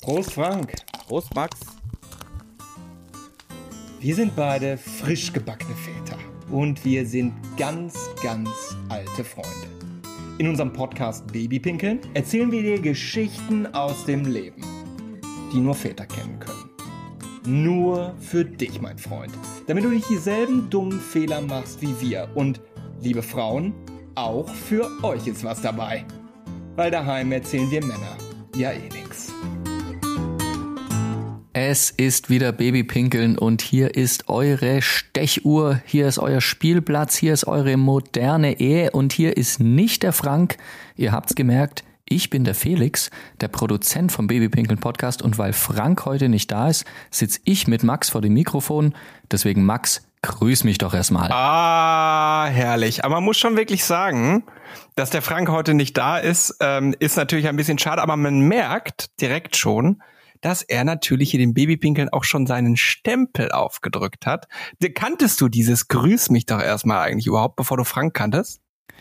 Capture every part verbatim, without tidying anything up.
Prost, Frank. Prost, Max. Wir sind beide frisch gebackene Väter und wir sind ganz, ganz alte Freunde. In unserem Podcast Babypinkeln erzählen wir dir Geschichten aus dem Leben, die nur Väter kennen können. Nur für dich, mein Freund, damit du nicht dieselben dummen Fehler machst wie wir. Und, liebe Frauen, auch für euch ist was dabei. Weil daheim erzählen wir Männer ja eh nix. Es ist wieder Babypinkeln und hier ist eure Stechuhr, hier ist euer Spielplatz, hier ist eure moderne Ehe und hier ist nicht der Frank. Ihr habt's gemerkt, ich bin der Felix, der Produzent vom Babypinkeln Podcast, und weil Frank heute nicht da ist, sitze ich mit Max vor dem Mikrofon. Deswegen Max, grüß mich doch erstmal. Ah, herrlich. Aber man muss schon wirklich sagen, dass der Frank heute nicht da ist, ähm, ist natürlich ein bisschen schade, aber man merkt direkt schon, dass er natürlich in dem Babypinkeln auch schon seinen Stempel aufgedrückt hat. Kanntest du dieses Grüß mich doch erstmal eigentlich überhaupt, bevor du Frank kanntest?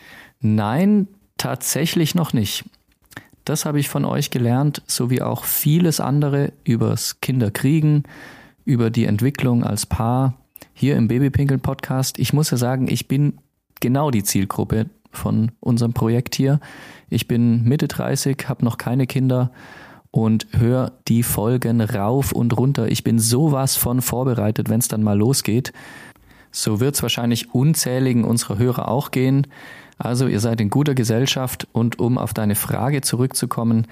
Nein, tatsächlich noch nicht. Das habe ich von euch gelernt, so wie auch vieles andere übers Kinderkriegen, über die Entwicklung als Paar hier im Babypinkeln Podcast. Ich muss ja sagen, ich bin genau die Zielgruppe von unserem Projekt hier. Ich bin Mitte dreißig, habe noch keine Kinder und höre die Folgen rauf und runter. Ich bin sowas von vorbereitet, wenn es dann mal losgeht. So wird es wahrscheinlich unzähligen unserer Hörer auch gehen. Also ihr seid in guter Gesellschaft, und um auf deine Frage zurückzukommen,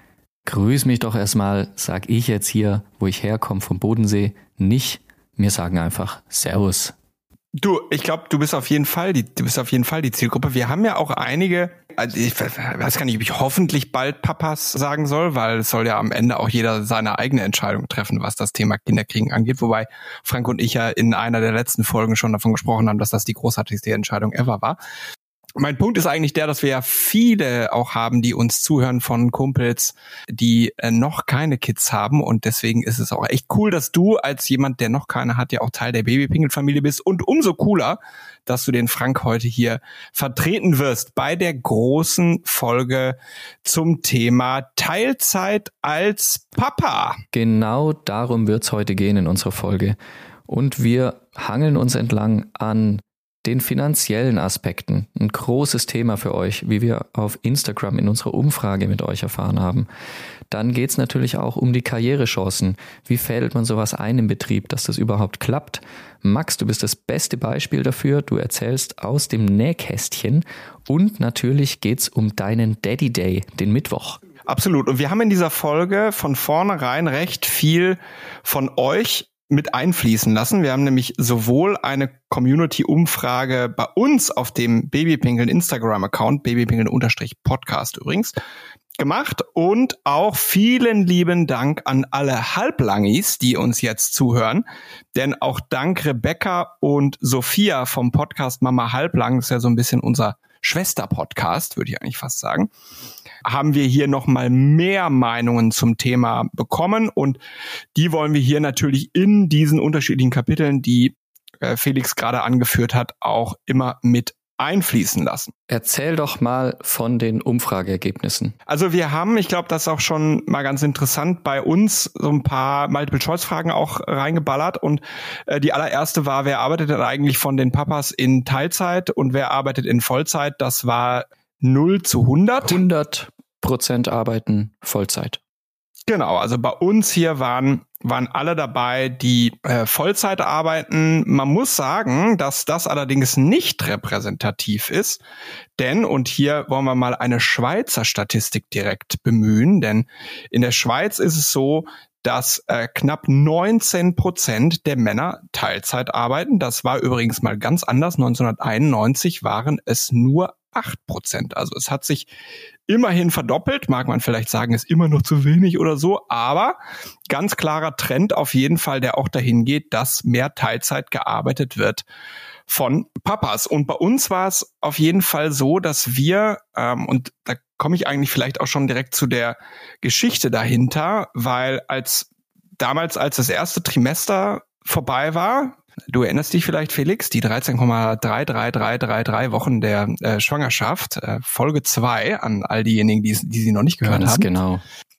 grüß mich doch erstmal, sag ich jetzt hier, wo ich herkomme vom Bodensee, nicht. Wir sagen einfach Servus. Du, ich glaube, du bist auf jeden Fall die, du bist auf jeden Fall die Zielgruppe. Wir haben ja auch einige, also ich weiß gar nicht, ob ich hoffentlich bald Papas sagen soll, weil es soll ja am Ende auch jeder seine eigene Entscheidung treffen, was das Thema Kinderkriegen angeht. Wobei Frank und ich ja in einer der letzten Folgen schon davon gesprochen haben, dass das die großartigste Entscheidung ever war. Mein Punkt ist eigentlich der, dass wir ja viele auch haben, die uns zuhören von Kumpels, die äh, noch keine Kids haben, und deswegen ist es auch echt cool, dass du als jemand, der noch keine hat, ja auch Teil der Babypinkel-Familie bist, und umso cooler, dass du den Frank heute hier vertreten wirst bei der großen Folge zum Thema Teilzeit als Papa. Genau darum wird es heute gehen in unserer Folge, und wir hangeln uns entlang an den finanziellen Aspekten. Ein großes Thema für euch, wie wir auf Instagram in unserer Umfrage mit euch erfahren haben. Dann geht es natürlich auch um die Karrierechancen. Wie fädelt man sowas ein im Betrieb, dass das überhaupt klappt? Max, du bist das beste Beispiel dafür. Du erzählst aus dem Nähkästchen, und natürlich geht es um deinen Daddy Day, den Mittwoch. Absolut. Und wir haben in dieser Folge von vornherein recht viel von euch mit einfließen lassen. Wir haben nämlich sowohl eine Community-Umfrage bei uns auf dem Babypinkeln Instagram-Account, babypinkeln-podcast übrigens, gemacht, und auch vielen lieben Dank an alle Halblangis, die uns jetzt zuhören. Denn auch dank Rebecca und Sophia vom Podcast Mama Halblang, das ist ja so ein bisschen unser Schwester-Podcast, würde ich eigentlich fast sagen, haben wir hier nochmal mehr Meinungen zum Thema bekommen, und die wollen wir hier natürlich in diesen unterschiedlichen Kapiteln, die äh, Felix gerade angeführt hat, auch immer mit einfließen lassen. Erzähl doch mal von den Umfrageergebnissen. Also wir haben, ich glaube, das ist auch schon mal ganz interessant, bei uns so ein paar Multiple-Choice-Fragen auch reingeballert, und äh, die allererste war, wer arbeitet denn eigentlich von den Papas in Teilzeit und wer arbeitet in Vollzeit? Das war null zu hundert. hundert Prozent arbeiten Vollzeit. Genau, also bei uns hier waren waren alle dabei, die äh, Vollzeit arbeiten. Man muss sagen, dass das allerdings nicht repräsentativ ist, denn, und hier wollen wir mal eine Schweizer Statistik direkt bemühen, denn in der Schweiz ist es so, dass äh, knapp neunzehn Prozent der Männer Teilzeit arbeiten. Das war übrigens mal ganz anders. neunzehnhunderteinundneunzig waren es nur acht Prozent. Also es hat sich immerhin verdoppelt. Mag man vielleicht sagen, ist immer noch zu wenig oder so. Aber ganz klarer Trend auf jeden Fall, der auch dahin geht, dass mehr Teilzeit gearbeitet wird von Papas. Und bei uns war es auf jeden Fall so, dass wir, ähm, und da komme ich eigentlich vielleicht auch schon direkt zu der Geschichte dahinter, weil als damals, als das erste Trimester vorbei war, du erinnerst dich vielleicht, Felix, die dreizehn Komma drei drei drei drei drei Wochen der äh, Schwangerschaft, äh, Folge zwei an all diejenigen, die, die sie noch nicht gehört Ganz haben. Genau.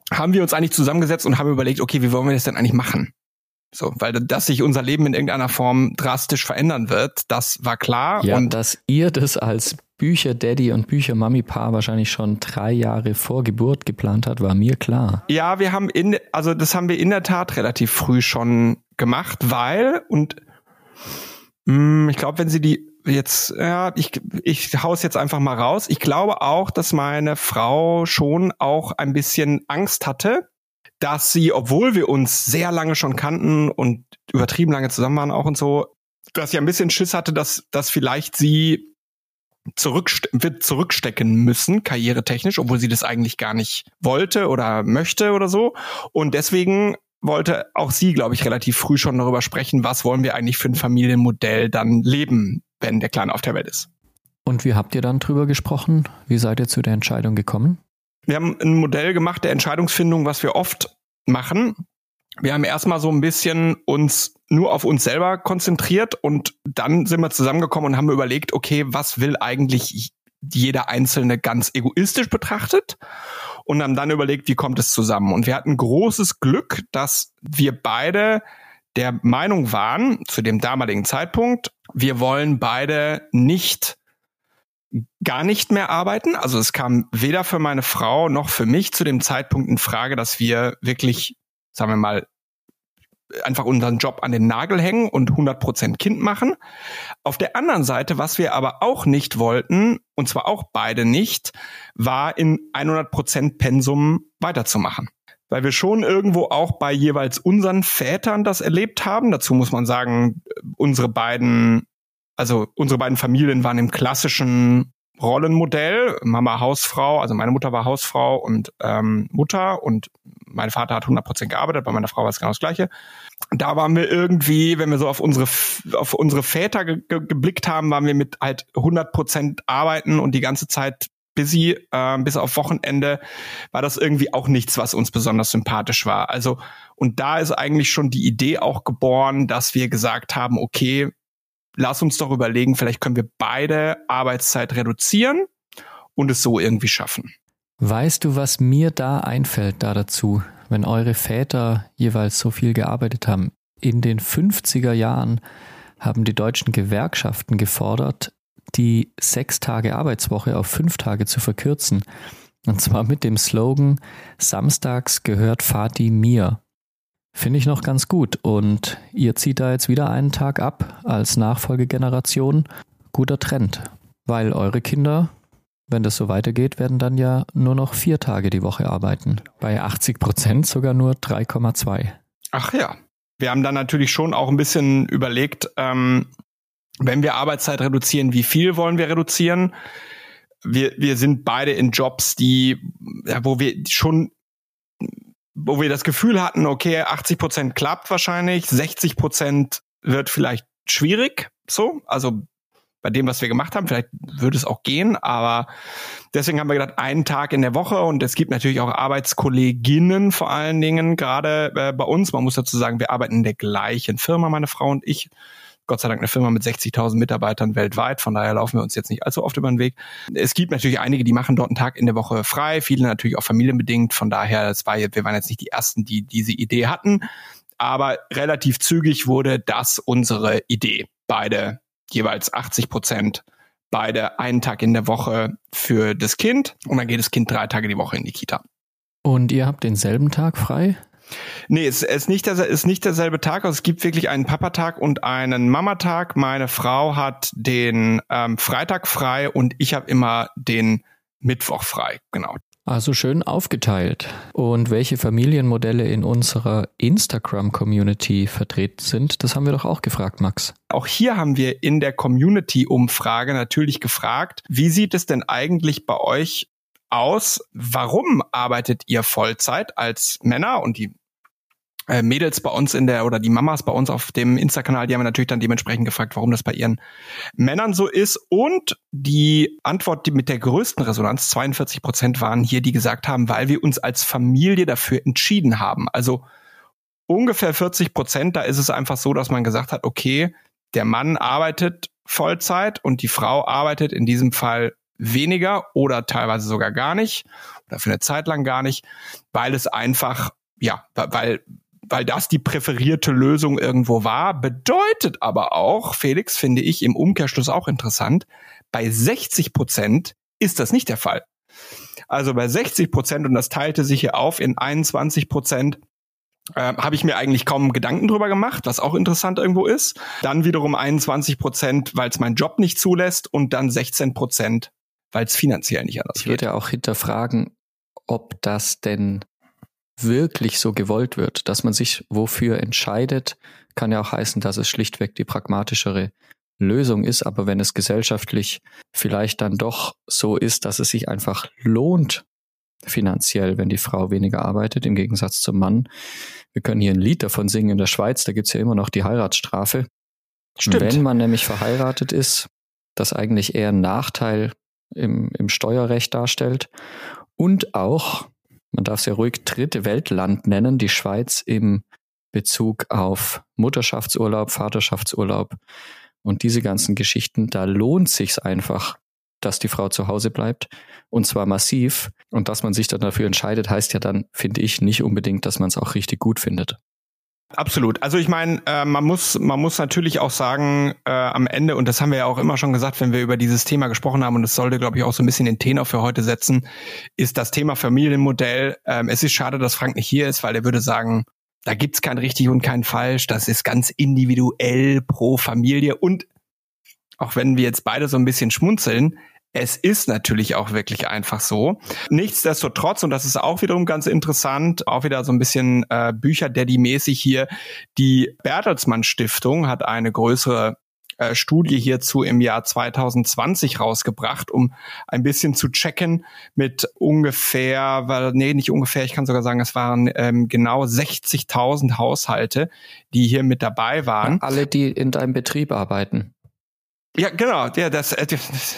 haben wir uns eigentlich zusammengesetzt und haben überlegt, okay, wie wollen wir das denn eigentlich machen? So, weil dass sich unser Leben in irgendeiner Form drastisch verändern wird, das war klar. Ja, und dass ihr das als Bücher-Daddy und Bücher-Mami-Paar wahrscheinlich schon drei Jahre vor Geburt geplant hat, war mir klar. Ja, wir haben in, also das haben wir in der Tat relativ früh schon gemacht, weil, und mh, ich glaube, wenn sie die jetzt, ja, ich, ich hau's jetzt einfach mal raus, ich glaube auch, dass meine Frau schon auch ein bisschen Angst hatte, dass sie, obwohl wir uns sehr lange schon kannten und übertrieben lange zusammen waren auch und so, dass sie ein bisschen Schiss hatte, dass, dass vielleicht sie zurückste- wird zurückstecken müssen, karrieretechnisch, obwohl sie das eigentlich gar nicht wollte oder möchte oder so. Und deswegen wollte auch sie, glaube ich, relativ früh schon darüber sprechen, was wollen wir eigentlich für ein Familienmodell dann leben, wenn der Kleine auf der Welt ist. Und wie habt ihr dann drüber gesprochen? Wie seid ihr zu der Entscheidung gekommen? Wir haben ein Modell gemacht der Entscheidungsfindung, was wir oft machen. Wir haben erstmal so ein bisschen uns nur auf uns selber konzentriert und dann sind wir zusammengekommen und haben überlegt, okay, was will eigentlich jeder Einzelne ganz egoistisch betrachtet? Und haben dann überlegt, wie kommt es zusammen? Und wir hatten großes Glück, dass wir beide der Meinung waren, zu dem damaligen Zeitpunkt, wir wollen beide nicht gar nicht mehr arbeiten. Also es kam weder für meine Frau noch für mich zu dem Zeitpunkt in Frage, dass wir wirklich, sagen wir mal, einfach unseren Job an den Nagel hängen und hundert Prozent Kind machen. Auf der anderen Seite, was wir aber auch nicht wollten, und zwar auch beide nicht, war in hundert Prozent Pensum weiterzumachen. Weil wir schon irgendwo auch bei jeweils unseren Vätern das erlebt haben. Dazu muss man sagen, unsere beiden Also unsere beiden Familien waren im klassischen Rollenmodell. Mama Hausfrau, also meine Mutter war Hausfrau und ähm, Mutter und mein Vater hat hundert Prozent gearbeitet, bei meiner Frau war es genau das Gleiche. Da waren wir irgendwie, wenn wir so auf unsere auf unsere Väter ge- ge- geblickt haben, waren wir mit halt hundert Prozent arbeiten und die ganze Zeit busy, äh, bis auf Wochenende, war das irgendwie auch nichts, was uns besonders sympathisch war. Also und da ist eigentlich schon die Idee auch geboren, dass wir gesagt haben, okay, lass uns doch überlegen, vielleicht können wir beide Arbeitszeit reduzieren und es so irgendwie schaffen. Weißt du, was mir da einfällt da dazu, wenn eure Väter jeweils so viel gearbeitet haben? In den fünfziger Jahren haben die deutschen Gewerkschaften gefordert, die sechs Tage Arbeitswoche auf fünf Tage zu verkürzen. Und zwar mit dem Slogan, samstags gehört Vati mir. Finde ich noch ganz gut. Und ihr zieht da jetzt wieder einen Tag ab als Nachfolgegeneration. Guter Trend. Weil eure Kinder, wenn das so weitergeht, werden dann ja nur noch vier Tage die Woche arbeiten. Bei achtzig Prozent sogar nur drei Komma zwei. Ach ja. Wir haben dann natürlich schon auch ein bisschen überlegt, ähm, wenn wir Arbeitszeit reduzieren, wie viel wollen wir reduzieren? Wir, wir sind beide in Jobs, die, ja, wo wir schon wo wir das Gefühl hatten, okay, achtzig Prozent klappt wahrscheinlich, sechzig Prozent wird vielleicht schwierig, so, also bei dem, was wir gemacht haben, vielleicht würde es auch gehen, aber deswegen haben wir gedacht, einen Tag in der Woche und es gibt natürlich auch Arbeitskolleginnen vor allen Dingen, gerade äh, bei uns, man muss dazu sagen, wir arbeiten in der gleichen Firma, meine Frau und ich, Gott sei Dank eine Firma mit sechzigtausend Mitarbeitern weltweit, von daher laufen wir uns jetzt nicht allzu oft über den Weg. Es gibt natürlich einige, die machen dort einen Tag in der Woche frei, viele natürlich auch familienbedingt, von daher, das war, wir waren jetzt nicht die Ersten, die diese Idee hatten, aber relativ zügig wurde das unsere Idee. Beide jeweils achtzig Prozent, beide einen Tag in der Woche für das Kind und dann geht das Kind drei Tage die Woche in die Kita. Und ihr habt denselben Tag frei? Nee, es ist nicht, der, ist nicht derselbe Tag. Also es gibt wirklich einen Papatag und einen Mamatag. Meine Frau hat den ähm, Freitag frei und ich habe immer den Mittwoch frei. Genau. Also schön aufgeteilt. Und welche Familienmodelle in unserer Instagram-Community vertreten sind, das haben wir doch auch gefragt, Max. Auch hier haben wir in der Community-Umfrage natürlich gefragt, wie sieht es denn eigentlich bei euch aus? Warum arbeitet ihr Vollzeit als Männer? Und die äh, Mädels bei uns in der, oder die Mamas bei uns auf dem Insta-Kanal, die haben natürlich dann dementsprechend gefragt, warum das bei ihren Männern so ist. Und die Antwort, die mit der größten Resonanz, zweiundvierzig Prozent waren hier, die gesagt haben, weil wir uns als Familie dafür entschieden haben. Also ungefähr vierzig Prozent, da ist es einfach so, dass man gesagt hat, okay, der Mann arbeitet Vollzeit und die Frau arbeitet in diesem Fall weniger oder teilweise sogar gar nicht oder für eine Zeit lang gar nicht, weil es einfach, ja, weil, weil das die präferierte Lösung irgendwo war. Bedeutet aber auch, Felix, finde ich im Umkehrschluss auch interessant, bei sechzig Prozent ist das nicht der Fall. Also bei sechzig Prozent, und das teilte sich hier auf in einundzwanzig Prozent, äh, habe ich mir eigentlich kaum Gedanken drüber gemacht, was auch interessant irgendwo ist. Dann wiederum einundzwanzig Prozent, weil es mein Job nicht zulässt, und dann sechzehn Prozent, weil es finanziell nicht anders geht. Ich würde ja auch hinterfragen, ob das denn wirklich so gewollt wird, dass man sich wofür entscheidet, kann ja auch heißen, dass es schlichtweg die pragmatischere Lösung ist, aber wenn es gesellschaftlich vielleicht dann doch so ist, dass es sich einfach lohnt, finanziell, wenn die Frau weniger arbeitet, im Gegensatz zum Mann. Wir können hier ein Lied davon singen in der Schweiz, da gibt's ja immer noch die Heiratsstrafe. Stimmt. Wenn man nämlich verheiratet ist, das eigentlich eher einen Nachteil im, im Steuerrecht darstellt und auch, man darf es ja ruhig dritte Weltland nennen, die Schweiz im Bezug auf Mutterschaftsurlaub, Vaterschaftsurlaub und diese ganzen Geschichten, da lohnt sich's einfach, dass die Frau zu Hause bleibt, und zwar massiv. Und dass man sich dann dafür entscheidet, heißt ja dann, finde ich, nicht unbedingt, dass man es auch richtig gut findet. Absolut. Also ich meine, äh, man muss man muss natürlich auch sagen, äh, am Ende, und das haben wir ja auch immer schon gesagt, wenn wir über dieses Thema gesprochen haben, und das sollte, glaube ich, auch so ein bisschen den Tenor für heute setzen, ist das Thema Familienmodell. Ähm, es ist schade, dass Frank nicht hier ist, weil er würde sagen, da gibt's kein richtig und kein falsch. Das ist ganz individuell pro Familie. Und auch wenn wir jetzt beide so ein bisschen schmunzeln, es ist natürlich auch wirklich einfach so. Nichtsdestotrotz, und das ist auch wiederum ganz interessant, auch wieder so ein bisschen äh, Bücher-Daddy-mäßig hier, die Bertelsmann Stiftung hat eine größere äh, Studie hierzu im Jahr zwanzig zwanzig rausgebracht, um ein bisschen zu checken mit ungefähr, weil, nee, nicht ungefähr, ich kann sogar sagen, es waren ähm, genau sechzigtausend Haushalte, die hier mit dabei waren. Ja, alle, die in deinem Betrieb arbeiten. Ja, genau, ja, das, äh, das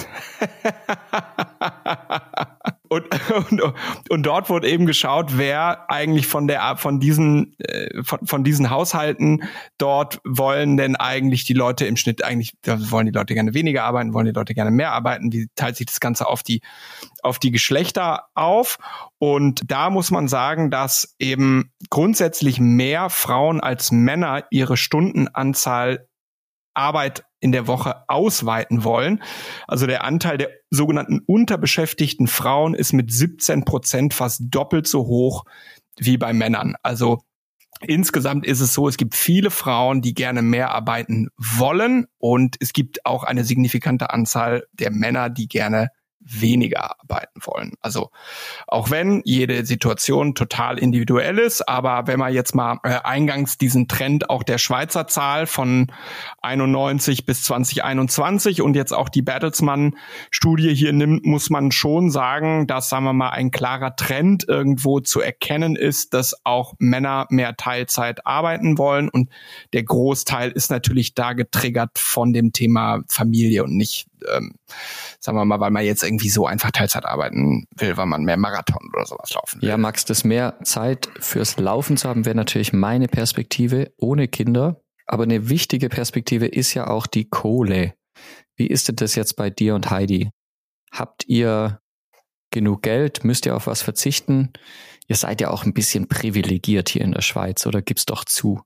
und, und und dort wurde eben geschaut, wer eigentlich von der von diesen äh, von, von diesen Haushalten dort wollen denn eigentlich die Leute im Schnitt eigentlich, wollen die Leute gerne weniger arbeiten, wollen die Leute gerne mehr arbeiten, wie teilt sich das Ganze auf die auf die Geschlechter auf? Und da muss man sagen, dass eben grundsätzlich mehr Frauen als Männer ihre Stundenanzahl Arbeit in der Woche ausweiten wollen. Also der Anteil der sogenannten unterbeschäftigten Frauen ist mit siebzehn Prozent fast doppelt so hoch wie bei Männern. Also insgesamt ist es so, es gibt viele Frauen, die gerne mehr arbeiten wollen, und es gibt auch eine signifikante Anzahl der Männer, die gerne weniger arbeiten wollen. Also auch wenn jede Situation total individuell ist, aber wenn man jetzt mal äh, eingangs diesen Trend auch der Schweizer Zahl von einundneunzig bis zwanzig einundzwanzig und jetzt auch die Bertelsmann-Studie hier nimmt, muss man schon sagen, dass, sagen wir mal, ein klarer Trend irgendwo zu erkennen ist, dass auch Männer mehr Teilzeit arbeiten wollen, und der Großteil ist natürlich da getriggert von dem Thema Familie und nicht, ähm, sagen wir mal, weil man jetzt irgendwie so einfach Teilzeit arbeiten will, weil man mehr Marathon oder sowas laufen will. Ja, Max, das mehr Zeit fürs Laufen zu haben, wäre natürlich meine Perspektive ohne Kinder. Aber eine wichtige Perspektive ist ja auch die Kohle. Wie ist denn das jetzt bei dir und Heidi? Habt ihr genug Geld? Müsst ihr auf was verzichten? Ihr seid ja auch ein bisschen privilegiert hier in der Schweiz, oder gib's doch zu?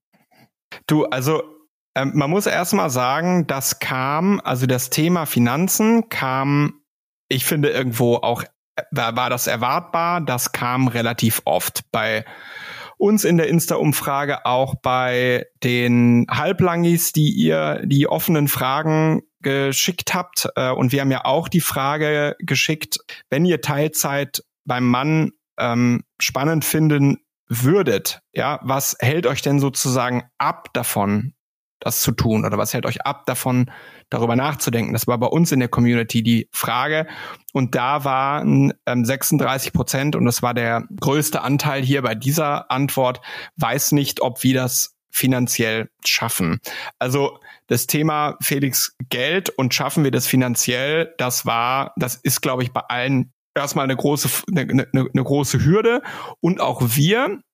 Du, also ähm, man muss erst mal sagen, das kam, also das Thema Finanzen kam, ich finde irgendwo auch, war, war das erwartbar, das kam relativ oft bei uns in der Insta-Umfrage, auch bei den Halblangis, die ihr die offenen Fragen geschickt habt. Und wir haben ja auch die Frage geschickt, wenn ihr Teilzeit beim Mann ähm, spannend finden würdet, ja, was hält euch denn sozusagen ab davon, das zu tun? Oder was hält euch ab davon, darüber nachzudenken? Das war bei uns in der Community die Frage. Und da waren ähm, sechsunddreißig Prozent, und das war der größte Anteil hier bei dieser Antwort, weiß nicht, ob wir das finanziell schaffen. Also das Thema, Felix, Geld und schaffen wir das finanziell, das war, das ist, glaube ich, bei allen erstmal eine große, eine, eine, eine große Hürde. Und auch wir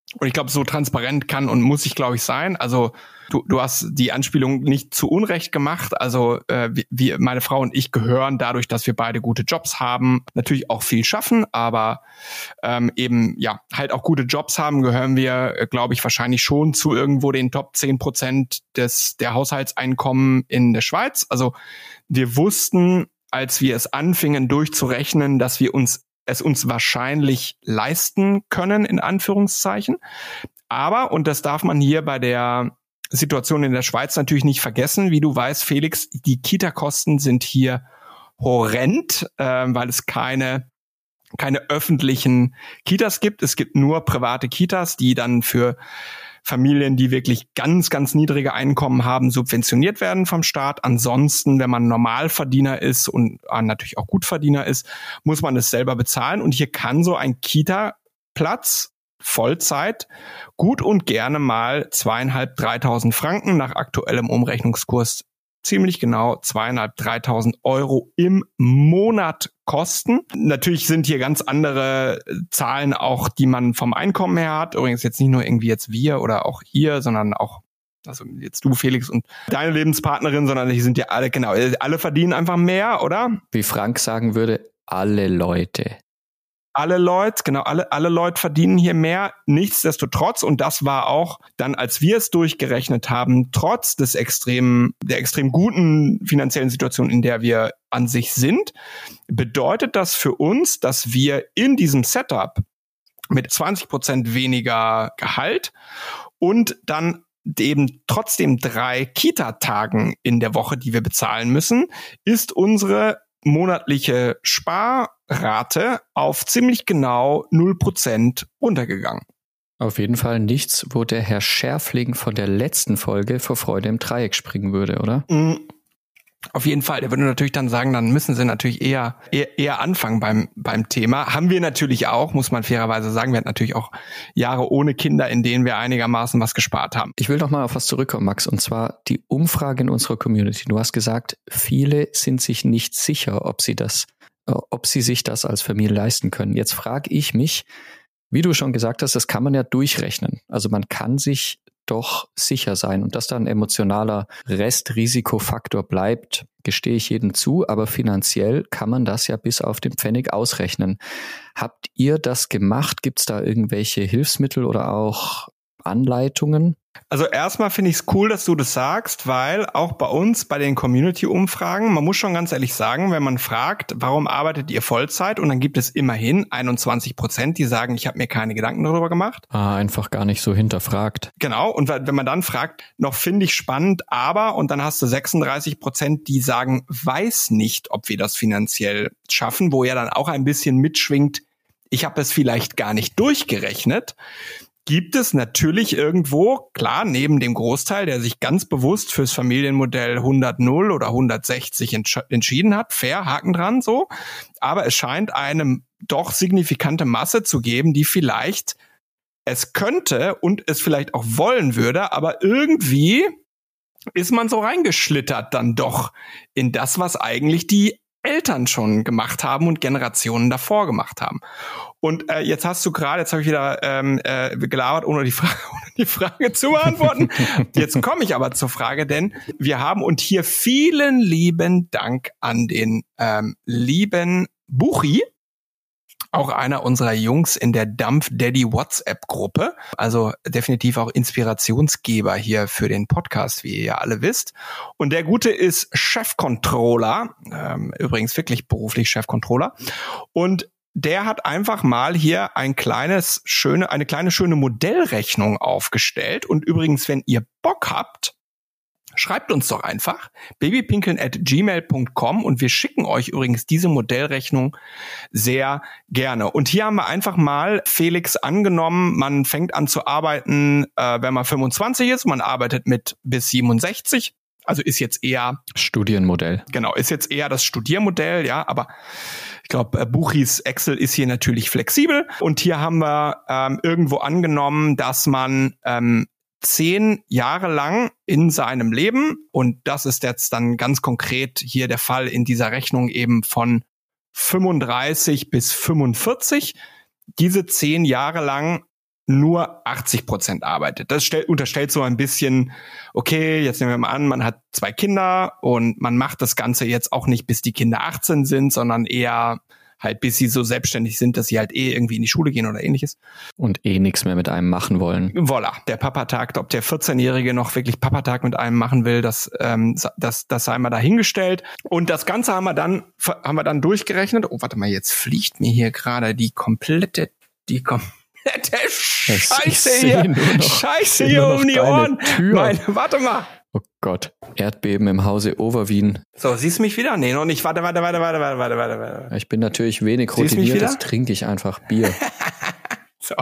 Und ich glaube, so transparent kann und muss ich, glaube ich, sein. Also du, du hast die Anspielung nicht zu Unrecht gemacht. Also äh, wir, meine Frau und ich gehören dadurch, dass wir beide gute Jobs haben, natürlich auch viel schaffen, aber ähm, eben ja halt auch gute Jobs haben, gehören wir, äh, glaube ich, wahrscheinlich schon zu irgendwo den Top zehn Prozent des der Haushaltseinkommen in der Schweiz. Also wir wussten, als wir es anfingen durchzurechnen, dass wir uns es uns wahrscheinlich leisten können, in Anführungszeichen. Aber, und das darf man hier bei der Situation in der Schweiz natürlich nicht vergessen, wie du weißt, Felix, die Kita-Kosten sind hier horrend, äh, weil es keine keine öffentlichen Kitas gibt. Es gibt nur private Kitas, die dann für Familien, die wirklich ganz, ganz niedrige Einkommen haben, subventioniert werden vom Staat. Ansonsten, wenn man Normalverdiener ist und äh, natürlich auch Gutverdiener ist, muss man es selber bezahlen. Und hier kann so ein Kita-Platz Vollzeit gut und gerne mal zweieinhalb, dreitausend Franken nach aktuellem Umrechnungskurs ziemlich genau zweieinhalb, dreitausend Euro im Monat kosten. Natürlich sind hier ganz andere Zahlen auch, die man vom Einkommen her hat. Übrigens jetzt nicht nur irgendwie jetzt wir oder auch hier, sondern auch, also jetzt du, Felix, und deine Lebenspartnerin, sondern die sind ja alle, genau, alle verdienen einfach mehr, oder? Wie Frank sagen würde, alle Leute. Alle Leute, genau, alle, alle Leute verdienen hier mehr. Nichtsdestotrotz, und das war auch dann, als wir es durchgerechnet haben, trotz des extremen, der extrem guten finanziellen Situation, in der wir an sich sind, bedeutet das für uns, dass wir in diesem Setup mit zwanzig Prozent weniger Gehalt und dann eben trotzdem drei Kita-Tagen in der Woche, die wir bezahlen müssen, ist unsere monatliche Sparrate auf ziemlich genau null Prozent runtergegangen. Auf jeden Fall nichts, wo der Herr Schärfling von der letzten Folge vor Freude im Dreieck springen würde, oder? Mm. Auf jeden Fall. Der würde natürlich dann sagen, dann müssen sie natürlich eher eher, eher anfangen beim beim Thema. Haben wir natürlich auch, muss man fairerweise sagen. Wir hatten natürlich auch Jahre ohne Kinder, in denen wir einigermaßen was gespart haben. Ich will noch mal auf was zurückkommen, Max, und zwar die Umfrage in unserer Community. Du hast gesagt, viele sind sich nicht sicher, ob sie das, ob sie sich das als Familie leisten können. Jetzt frage ich mich, wie du schon gesagt hast, das kann man ja durchrechnen. Also man kann sich doch sicher sein. Und dass da ein emotionaler Restrisikofaktor bleibt, gestehe ich jedem zu, aber finanziell kann man das ja bis auf den Pfennig ausrechnen. Habt ihr das gemacht? Gibt es da irgendwelche Hilfsmittel oder auch Anleitungen? Also erstmal finde ich es cool, dass du das sagst, weil auch bei uns, bei den Community-Umfragen, man muss schon ganz ehrlich sagen, wenn man fragt, warum arbeitet ihr Vollzeit? Und dann gibt es immerhin einundzwanzig Prozent, die sagen, ich habe mir keine Gedanken darüber gemacht. Ah, einfach gar nicht so hinterfragt. Genau, und wenn man dann fragt, noch finde ich spannend, aber, und dann hast du sechsunddreißig Prozent, die sagen, weiß nicht, ob wir das finanziell schaffen, wo ja dann auch ein bisschen mitschwingt, ich habe es vielleicht gar nicht durchgerechnet. Gibt es natürlich irgendwo, klar, neben dem Großteil, der sich ganz bewusst fürs Familienmodell hundert null oder hundertsechzig entsch- entschieden hat, fair, Haken dran, so. Aber es scheint eine doch signifikante Masse zu geben, die vielleicht es könnte und es vielleicht auch wollen würde, aber irgendwie ist man so reingeschlittert dann doch in das, was eigentlich die Eltern schon gemacht haben und Generationen davor gemacht haben. Und äh, jetzt hast du gerade, jetzt habe ich wieder ähm, äh, gelabert, ohne die Frage, ohne die Frage zu beantworten. Jetzt komme ich aber zur Frage, denn wir haben, und hier vielen lieben Dank an den ähm, lieben Buchi, auch einer unserer Jungs in der Dampf Daddy WhatsApp-Gruppe, also definitiv auch Inspirationsgeber hier für den Podcast, wie ihr ja alle wisst. Und der Gute ist Chefcontroller, ähm, übrigens wirklich beruflich Chefcontroller. Und der hat einfach mal hier ein kleines, schöne, eine kleine schöne Modellrechnung aufgestellt. Und übrigens, wenn ihr Bock habt, schreibt uns doch einfach babypinkeln at gmail punkt com und wir schicken euch übrigens diese Modellrechnung sehr gerne. Und hier haben wir einfach mal, Felix, angenommen, man fängt an zu arbeiten, äh, wenn man fünfundzwanzig ist, man arbeitet mit bis siebenundsechzig, also ist jetzt eher Studienmodell. Genau, ist jetzt eher das Studiermodell, ja, aber ich glaube, Buchis Excel ist hier natürlich flexibel. Und hier haben wir ähm, irgendwo angenommen, dass man ähm, zehn Jahre lang in seinem Leben, und das ist jetzt dann ganz konkret hier der Fall in dieser Rechnung eben von fünfunddreißig bis fünfundvierzig, diese zehn Jahre lang nur achtzig Prozent arbeitet. Das stell, unterstellt so ein bisschen, okay, jetzt nehmen wir mal an, man hat zwei Kinder und man macht das Ganze jetzt auch nicht, bis die Kinder achtzehn sind, sondern eher halt bis sie so selbstständig sind, dass sie halt eh irgendwie in die Schule gehen oder ähnliches. Und eh nichts mehr mit einem machen wollen. Voila, der Papatag, ob der vierzehnjährige noch wirklich Papatag mit einem machen will, das, ähm, das, das sei mal dahingestellt. Und das Ganze haben wir dann, haben wir dann durchgerechnet. Oh, warte mal, jetzt fliegt mir hier gerade die komplette, die komplette Scheiße hier, Scheiße hier um die Ohren. Meine, warte mal. Oh Gott, Erdbeben im Hause Overwien. So, siehst du mich wieder? Nee, noch nicht. Warte, warte, warte, warte, warte, warte, warte, warte. Ich bin natürlich wenig routiniert, jetzt trinke ich einfach Bier. So,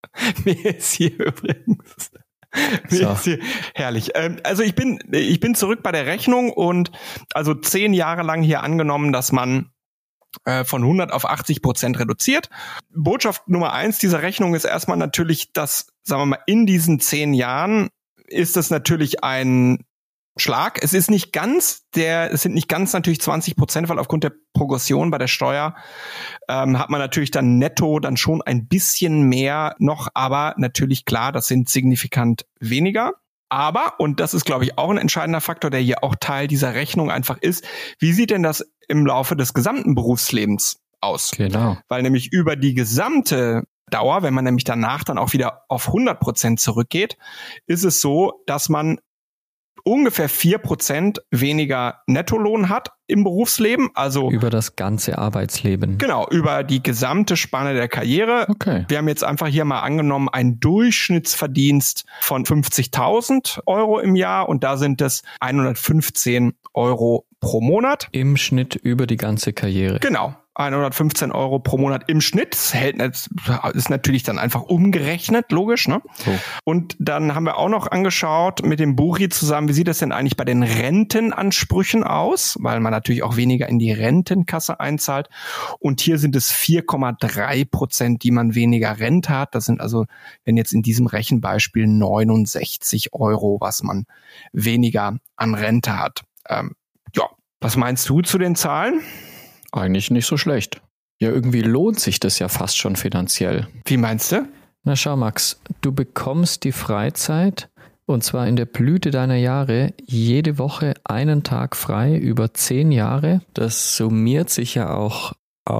mir ist hier übrigens... Mir so. Ist hier herrlich. Ähm, also ich bin, ich bin zurück bei der Rechnung und also zehn Jahre lang hier angenommen, dass man äh, von hundert auf achtzig Prozent reduziert. Botschaft Nummer eins dieser Rechnung ist erstmal natürlich, dass, sagen wir mal, in diesen zehn Jahren ist es natürlich ein Schlag. Es ist nicht ganz der, es sind nicht ganz natürlich zwanzig Prozent, weil aufgrund der Progression bei der Steuer ähm, hat man natürlich dann netto dann schon ein bisschen mehr noch, aber natürlich klar, das sind signifikant weniger. Aber, und das ist, glaube ich, auch ein entscheidender Faktor, der hier auch Teil dieser Rechnung einfach ist, wie sieht denn das im Laufe des gesamten Berufslebens aus? Genau. Weil nämlich über die gesamte Dauer, wenn man nämlich danach dann auch wieder auf hundert Prozent zurückgeht, ist es so, dass man ungefähr vier Prozent weniger Nettolohn hat im Berufsleben. Also über das ganze Arbeitsleben. Genau, über die gesamte Spanne der Karriere. Okay. Wir haben jetzt einfach hier mal angenommen, einen Durchschnittsverdienst von fünfzigtausend Euro im Jahr und da sind es hundertfünfzehn Euro pro Monat. Im Schnitt über die ganze Karriere. Genau. hundertfünfzehn Euro pro Monat im Schnitt. Das hält, ist natürlich dann einfach umgerechnet, logisch, ne? So. Und dann haben wir auch noch angeschaut mit dem Buri zusammen, wie sieht das denn eigentlich bei den Rentenansprüchen aus? Weil man natürlich auch weniger in die Rentenkasse einzahlt. Und hier sind es vier Komma drei Prozent, die man weniger Rente hat. Das sind also, wenn jetzt in diesem Rechenbeispiel neunundsechzig Euro, was man weniger an Rente hat. Ähm, ja, was meinst du zu den Zahlen? Eigentlich nicht so schlecht. Ja, irgendwie lohnt sich das ja fast schon finanziell. Wie meinst du? Na schau, Max, du bekommst die Freizeit, und zwar in der Blüte deiner Jahre, jede Woche einen Tag frei über zehn Jahre. Das summiert sich ja auch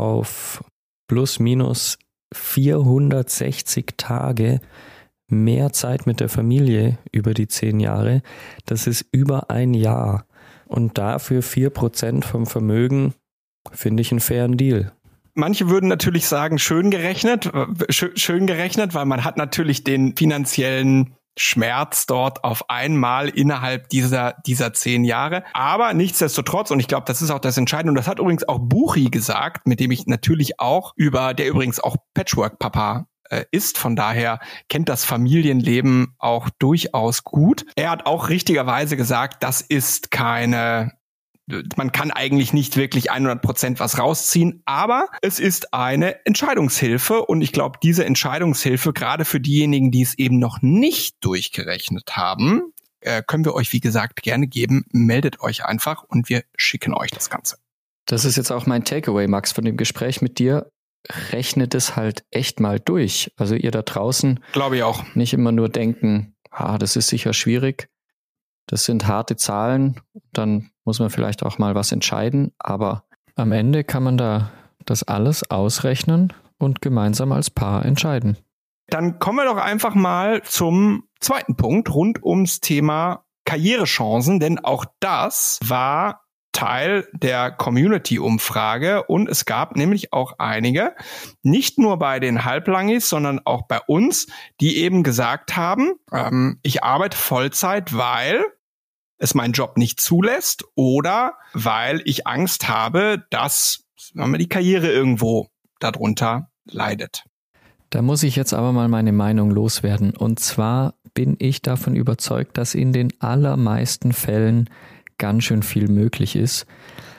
auf plus minus vierhundertsechzig Tage mehr Zeit mit der Familie über die zehn Jahre. Das ist über ein Jahr. Und dafür vier Prozent vom Vermögen finde ich einen fairen Deal. Manche würden natürlich sagen, schön gerechnet, schön gerechnet, weil man hat natürlich den finanziellen Schmerz dort auf einmal innerhalb dieser dieser zehn Jahre. Aber nichtsdestotrotz, und ich glaube, das ist auch das Entscheidende, und das hat übrigens auch Buchi gesagt, mit dem ich natürlich auch über, der übrigens auch Patchwork-Papa äh, ist, von daher kennt das Familienleben auch durchaus gut. Er hat auch richtigerweise gesagt, das ist keine... Man kann eigentlich nicht wirklich hundert Prozent was rausziehen, aber es ist eine Entscheidungshilfe und ich glaube, diese Entscheidungshilfe, gerade für diejenigen, die es eben noch nicht durchgerechnet haben, äh, können wir euch, wie gesagt, gerne geben. Meldet euch einfach und wir schicken euch das Ganze. Das ist jetzt auch mein Takeaway, Max, von dem Gespräch mit dir. Rechnet es halt echt mal durch. Also ihr da draußen, glaube ich auch, nicht immer nur denken, ah, das ist sicher schwierig. Das sind harte Zahlen, dann muss man vielleicht auch mal was entscheiden, aber am Ende kann man da das alles ausrechnen und gemeinsam als Paar entscheiden. Dann kommen wir doch einfach mal zum zweiten Punkt rund ums Thema Karrierechancen, denn auch das war Teil der Community-Umfrage und es gab nämlich auch einige, nicht nur bei den Halblangis, sondern auch bei uns, die eben gesagt haben, ähm, ich arbeite Vollzeit, weil es mein Job nicht zulässt oder weil ich Angst habe, dass sagen wir, die Karriere irgendwo darunter leidet. Da muss ich jetzt aber mal meine Meinung loswerden. Und zwar bin ich davon überzeugt, dass in den allermeisten Fällen ganz schön viel möglich ist.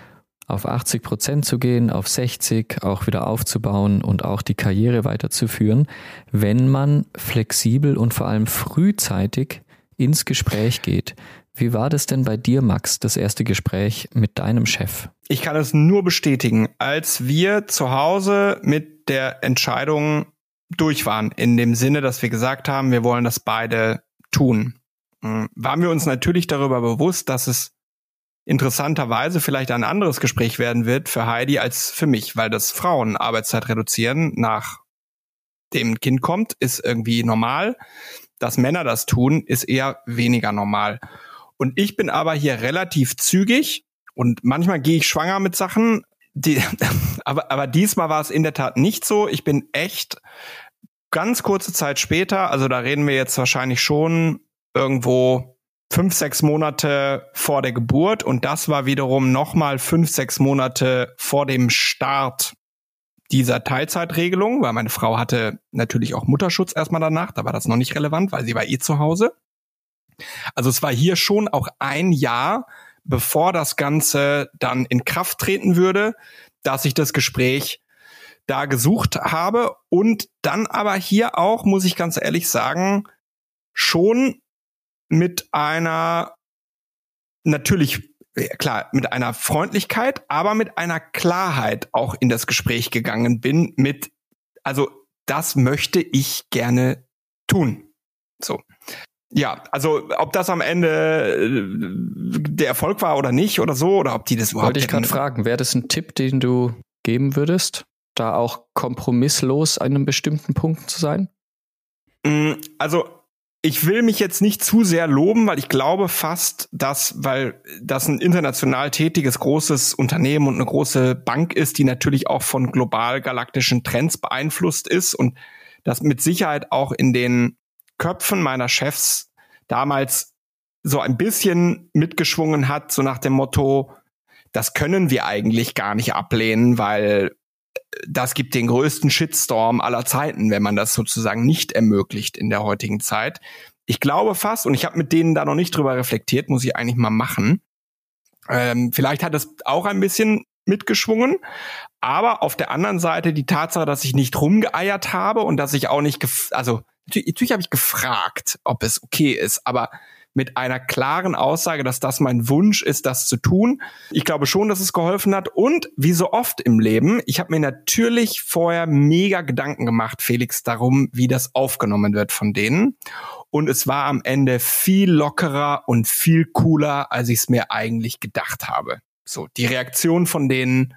Auf achtzig Prozent zu gehen, auf sechzig, auch wieder aufzubauen und auch die Karriere weiterzuführen, wenn man flexibel und vor allem frühzeitig ins Gespräch geht. Wie war das denn bei dir, Max, das erste Gespräch mit deinem Chef? Ich kann es nur bestätigen. Als wir zu Hause mit der Entscheidung durch waren, in dem Sinne, dass wir gesagt haben, wir wollen das beide tun. Waren wir uns natürlich darüber bewusst, dass es interessanterweise vielleicht ein anderes Gespräch werden wird für Heidi als für mich, weil das Frauen Arbeitszeit reduzieren nach dem ein Kind kommt, ist irgendwie normal. Dass Männer das tun, ist eher weniger normal. Und ich bin aber hier relativ zügig und manchmal gehe ich schwanger mit Sachen, die, aber, aber diesmal war es in der Tat nicht so. Ich bin echt ganz kurze Zeit später, also da reden wir jetzt wahrscheinlich schon irgendwo fünf, sechs Monate vor der Geburt und das war wiederum nochmal fünf, sechs Monate vor dem Start dieser Teilzeitregelung, weil meine Frau hatte natürlich auch Mutterschutz erstmal danach, da war das noch nicht relevant, weil sie war eh zu Hause. Also es war hier schon auch ein Jahr, bevor das Ganze dann in Kraft treten würde, dass ich das Gespräch da gesucht habe und dann aber hier auch, muss ich ganz ehrlich sagen, schon mit einer, natürlich, klar, mit einer Freundlichkeit, aber mit einer Klarheit auch in das Gespräch gegangen bin mit, also das möchte ich gerne tun. So. Ja, also ob das am Ende der Erfolg war oder nicht oder so, oder ob die das überhaupt... Wollte ich gerade fragen, wäre das ein Tipp, den du geben würdest, da auch kompromisslos an einem bestimmten Punkt zu sein? Also ich will mich jetzt nicht zu sehr loben, weil ich glaube fast, dass, weil das ein international tätiges großes Unternehmen und eine große Bank ist, die natürlich auch von global galaktischen Trends beeinflusst ist und das mit Sicherheit auch in den Köpfen meiner Chefs damals so ein bisschen mitgeschwungen hat, so nach dem Motto, das können wir eigentlich gar nicht ablehnen, weil das gibt den größten Shitstorm aller Zeiten, wenn man das sozusagen nicht ermöglicht in der heutigen Zeit. Ich glaube fast, und ich habe mit denen da noch nicht drüber reflektiert, muss ich eigentlich mal machen. Ähm, vielleicht hat es auch ein bisschen mitgeschwungen, aber auf der anderen Seite die Tatsache, dass ich nicht rumgeeiert habe und dass ich auch nicht, gef- also natürlich, natürlich habe ich gefragt, ob es okay ist, aber mit einer klaren Aussage, dass das mein Wunsch ist, das zu tun. Ich glaube schon, dass es geholfen hat. Und wie so oft im Leben, ich habe mir natürlich vorher mega Gedanken gemacht, Felix, darum, wie das aufgenommen wird von denen. Und es war am Ende viel lockerer und viel cooler, als ich es mir eigentlich gedacht habe. So, die Reaktion von denen,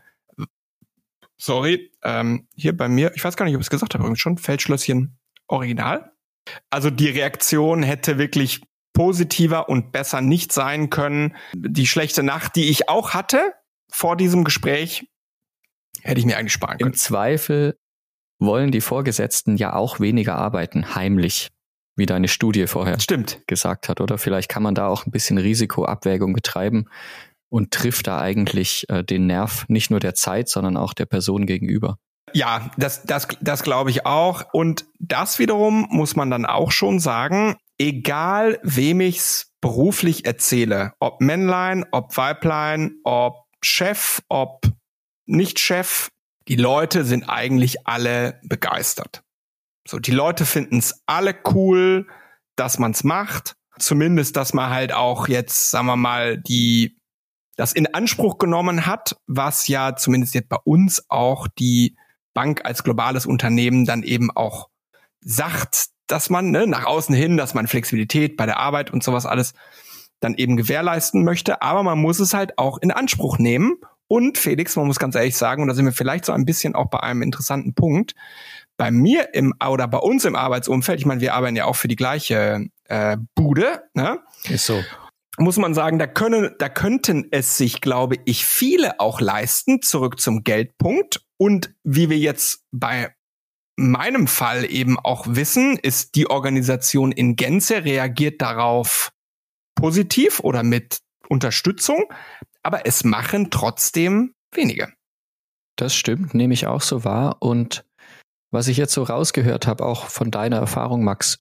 sorry, ähm, hier bei mir, ich weiß gar nicht, ob ich es gesagt habe, übrigens schon, Feldschlösschen Original. Also die Reaktion hätte wirklich positiver und besser nicht sein können. Die schlechte Nacht, die ich auch hatte vor diesem Gespräch, hätte ich mir eigentlich sparen können. Im Zweifel wollen die Vorgesetzten ja auch weniger arbeiten, heimlich, wie deine Studie vorher Stimmt. gesagt hat. Oder vielleicht kann man da auch ein bisschen Risikoabwägung betreiben und trifft da eigentlich äh, den Nerv nicht nur der Zeit, sondern auch der Person gegenüber. Ja, das, das, das glaube ich auch. Und das wiederum muss man dann auch schon sagen, egal wem ich's beruflich erzähle, ob Männlein, ob Weiblein, ob Chef, ob nicht Chef, die Leute sind eigentlich alle begeistert. So, die Leute finden's alle cool, dass man's macht. Zumindest, dass man halt auch jetzt, sagen wir mal, die das in Anspruch genommen hat, was ja zumindest jetzt bei uns auch die Bank als globales Unternehmen dann eben auch sagt, dass man ne, nach außen hin, dass man Flexibilität bei der Arbeit und sowas alles dann eben gewährleisten möchte. Aber man muss es halt auch in Anspruch nehmen. Und Felix, man muss ganz ehrlich sagen, und da sind wir vielleicht so ein bisschen auch bei einem interessanten Punkt, bei mir im oder bei uns im Arbeitsumfeld, ich meine, wir arbeiten ja auch für die gleiche äh, Bude, ne? Ist so. Muss man sagen, da können, da könnten es sich, glaube ich, viele auch leisten, zurück zum Geldpunkt. Und wie wir jetzt bei meinem Fall eben auch wissen, ist die Organisation in Gänze reagiert darauf positiv oder mit Unterstützung, aber es machen trotzdem wenige. Das stimmt, nehme ich auch so wahr. Und was ich jetzt so rausgehört habe, auch von deiner Erfahrung, Max,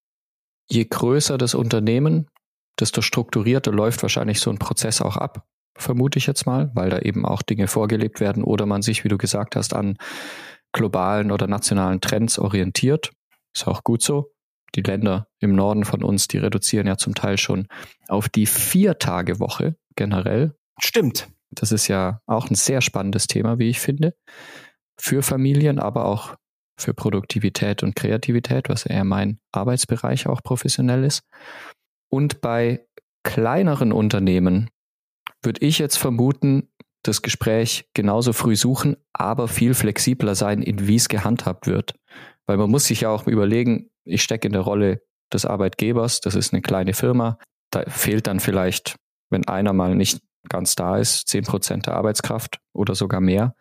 je größer das Unternehmen, desto strukturierter läuft wahrscheinlich so ein Prozess auch ab, vermute ich jetzt mal, weil da eben auch Dinge vorgelebt werden oder man sich, wie du gesagt hast, an globalen oder nationalen Trends orientiert. Ist auch gut so. Die Länder im Norden von uns, die reduzieren ja zum Teil schon auf die Vier-Tage-Woche generell. Stimmt. Das ist ja auch ein sehr spannendes Thema, wie ich finde, für Familien, aber auch für Produktivität und Kreativität, was eher mein Arbeitsbereich auch professionell ist. Und bei kleineren Unternehmen würde ich jetzt vermuten, das Gespräch genauso früh suchen, aber viel flexibler sein, in wie es gehandhabt wird. Weil man muss sich ja auch überlegen, ich stecke in der Rolle des Arbeitgebers, das ist eine kleine Firma, da fehlt dann vielleicht, wenn einer mal nicht ganz da ist, zehn Prozent der Arbeitskraft oder sogar mehr.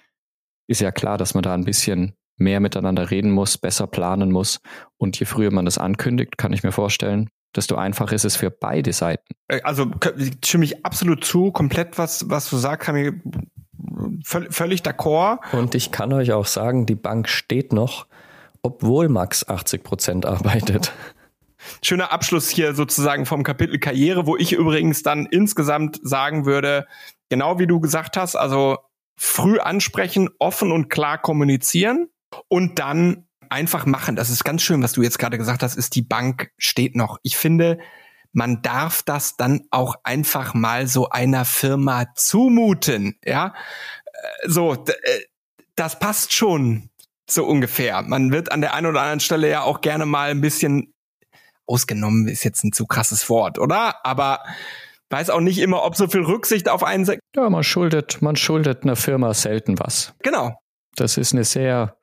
Ist ja klar, dass man da ein bisschen mehr miteinander reden muss, besser planen muss. Und je früher man das ankündigt, kann ich mir vorstellen, desto einfacher ist es für beide Seiten. Also stimme ich absolut zu, komplett was, was du sagst, kann mir völ- völlig d'accord. Und ich kann euch auch sagen, die Bank steht noch, obwohl Max achtzig Prozent arbeitet. Schöner Abschluss hier sozusagen vom Kapitel Karriere, wo ich übrigens dann insgesamt sagen würde, genau wie du gesagt hast, also früh ansprechen, offen und klar kommunizieren und dann einfach machen. Das ist ganz schön, was du jetzt gerade gesagt hast, ist, die Bank steht noch. Ich finde, man darf das dann auch einfach mal so einer Firma zumuten, ja. So, d- das passt schon so ungefähr. Man wird an der einen oder anderen Stelle ja auch gerne mal ein bisschen ausgenommen, ist jetzt ein zu krasses Wort, oder? Aber weiß auch nicht immer, ob so viel Rücksicht auf einen... Se- Ja, man schuldet, man schuldet einer Firma selten was. Genau. Das ist eine sehr,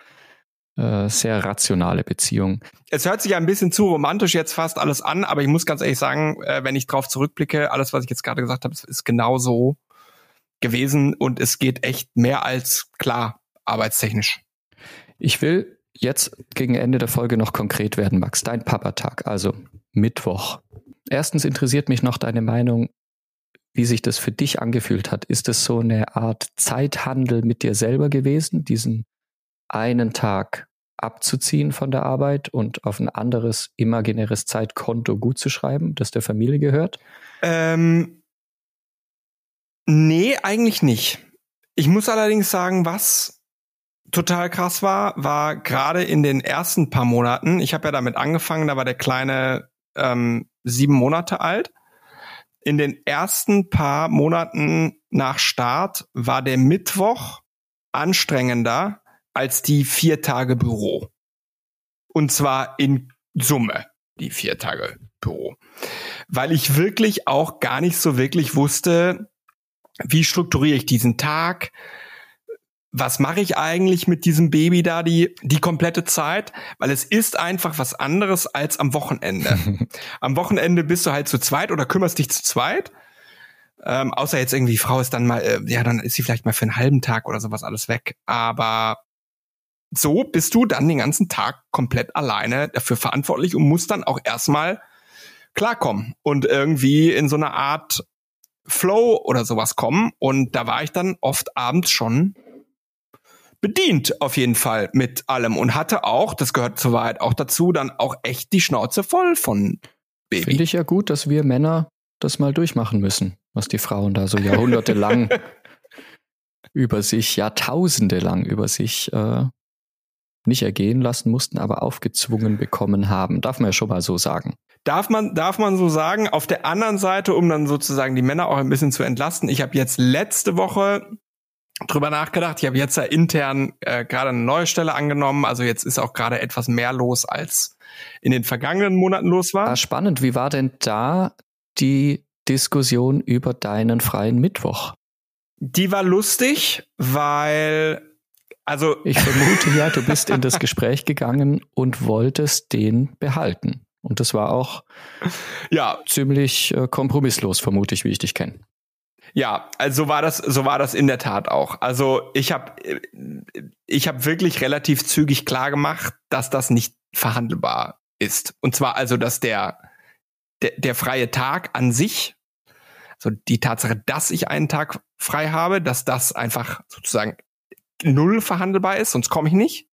äh, sehr rationale Beziehung. Es hört sich ja ein bisschen zu romantisch jetzt fast alles an, aber ich muss ganz ehrlich sagen, äh, wenn ich drauf zurückblicke, alles, was ich jetzt gerade gesagt habe, ist genau so gewesen und es geht echt mehr als klar arbeitstechnisch. Ich will jetzt gegen Ende der Folge noch konkret werden, Max. Dein Papatag, also Mittwoch. Erstens interessiert mich noch deine Meinung, wie sich das für dich angefühlt hat. Ist es so eine Art Zeithandel mit dir selber gewesen, diesen einen Tag abzuziehen von der Arbeit und auf ein anderes imaginäres Zeitkonto gut zu schreiben, das der Familie gehört? Ähm, nee, eigentlich nicht. Ich muss allerdings sagen, was total krass war, war gerade in den ersten paar Monaten, ich habe ja damit angefangen, da war der Kleine ähm, sieben Monate alt. In den ersten paar Monaten nach Start war der Mittwoch anstrengender als die vier Tage Büro. Und zwar in Summe die vier Tage Büro. Weil ich wirklich auch gar nicht so wirklich wusste, wie strukturiere ich diesen Tag, was mache ich eigentlich mit diesem Baby da die die komplette Zeit? Weil es ist einfach was anderes als am Wochenende. Am Wochenende bist du halt zu zweit oder kümmerst dich zu zweit. Ähm, außer jetzt irgendwie, die Frau ist dann mal, äh, ja, dann ist sie vielleicht mal für einen halben Tag oder sowas alles weg. Aber so bist du dann den ganzen Tag komplett alleine dafür verantwortlich und musst dann auch erstmal klarkommen und irgendwie in so eine Art Flow oder sowas kommen. Und da war ich dann oft abends schon bedient auf jeden Fall mit allem und hatte auch, das gehört zur Wahrheit auch dazu, dann auch echt die Schnauze voll von Baby. Finde ich ja gut, dass wir Männer das mal durchmachen müssen, was die Frauen da so jahrhundertelang über sich, Jahrtausende lang über sich äh, nicht ergehen lassen mussten, aber aufgezwungen bekommen haben. Darf man ja schon mal so sagen. Darf man, darf man so sagen. Auf der anderen Seite, um dann sozusagen die Männer auch ein bisschen zu entlasten, ich habe jetzt letzte Woche drüber nachgedacht. Ich habe jetzt ja intern äh, gerade eine neue Stelle angenommen. Also jetzt ist auch gerade etwas mehr los, als in den vergangenen Monaten los war. Ah, spannend. Wie war denn da die Diskussion über deinen freien Mittwoch? Die war lustig, weil, also ich vermute ja, du bist in das Gespräch gegangen und wolltest den behalten. Und das war auch ja ziemlich äh, kompromisslos, vermute ich, wie ich dich kenne. Ja, also so war das, so war das in der Tat auch. Also ich habe, ich habe wirklich relativ zügig klar gemacht, dass das nicht verhandelbar ist. Und zwar also, dass der, der, der freie Tag an sich, also die Tatsache, dass ich einen Tag frei habe, dass das einfach sozusagen null verhandelbar ist, sonst komme ich nicht.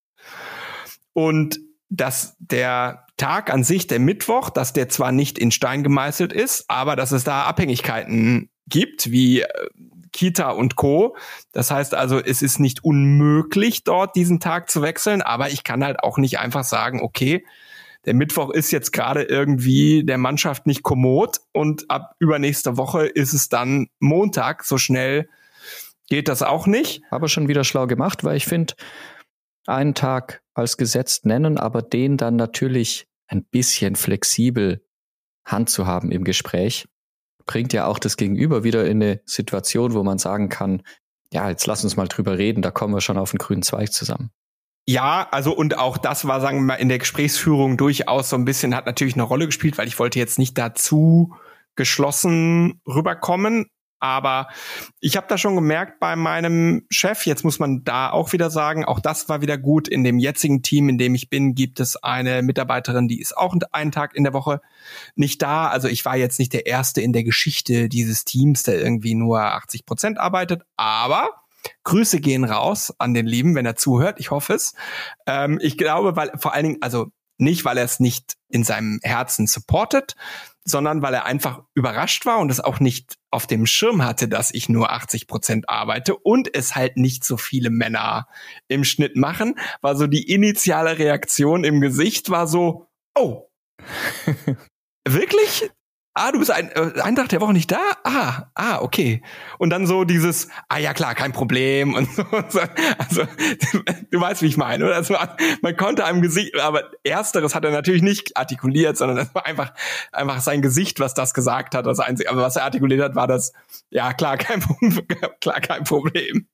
Und dass der Tag an sich, der Mittwoch, dass der zwar nicht in Stein gemeißelt ist, aber dass es da Abhängigkeiten gibt, wie Kita und Co. Das heißt also, es ist nicht unmöglich, dort diesen Tag zu wechseln, aber ich kann halt auch nicht einfach sagen, okay, der Mittwoch ist jetzt gerade irgendwie der Mannschaft nicht kommod und ab übernächste Woche ist es dann Montag. So schnell geht das auch nicht. Aber schon wieder schlau gemacht, weil ich finde, einen Tag als gesetzt nennen, aber den dann natürlich ein bisschen flexibel handzuhaben im Gespräch, bringt ja auch das Gegenüber wieder in eine Situation, wo man sagen kann, ja, jetzt lass uns mal drüber reden, da kommen wir schon auf den grünen Zweig zusammen. Ja, also und auch das war, sagen wir mal, in der Gesprächsführung durchaus so ein bisschen, hat natürlich eine Rolle gespielt, weil ich wollte jetzt nicht dazu geschlossen rüberkommen. Aber ich habe da schon gemerkt bei meinem Chef, jetzt muss man da auch wieder sagen, auch das war wieder gut. In dem jetzigen Team, in dem ich bin, gibt es eine Mitarbeiterin, die ist auch einen Tag in der Woche nicht da. Also ich war jetzt nicht der Erste in der Geschichte dieses Teams, der irgendwie nur achtzig Prozent arbeitet. Aber Grüße gehen raus an den Lieben, wenn er zuhört. Ich hoffe es. Ähm, ich glaube, weil vor allen Dingen, also nicht, weil er es nicht in seinem Herzen supportet, sondern weil er einfach überrascht war und es auch nicht auf dem Schirm hatte, dass ich nur achtzig Prozent arbeite und es halt nicht so viele Männer im Schnitt machen, war so die initiale Reaktion im Gesicht war so, oh, wirklich? Ah, du bist ein, äh, einen Tag der Woche nicht da? Ah, ah, okay. Und dann so dieses, ah ja klar, kein Problem und so. Und so. Also du, du weißt, wie ich meine, oder? Also, man konnte am Gesicht, aber Ersteres hat er natürlich nicht artikuliert, sondern das war einfach einfach sein Gesicht, was das gesagt hat. Das Einzige, aber was er artikuliert hat, war das, ja klar, kein klar, kein Problem.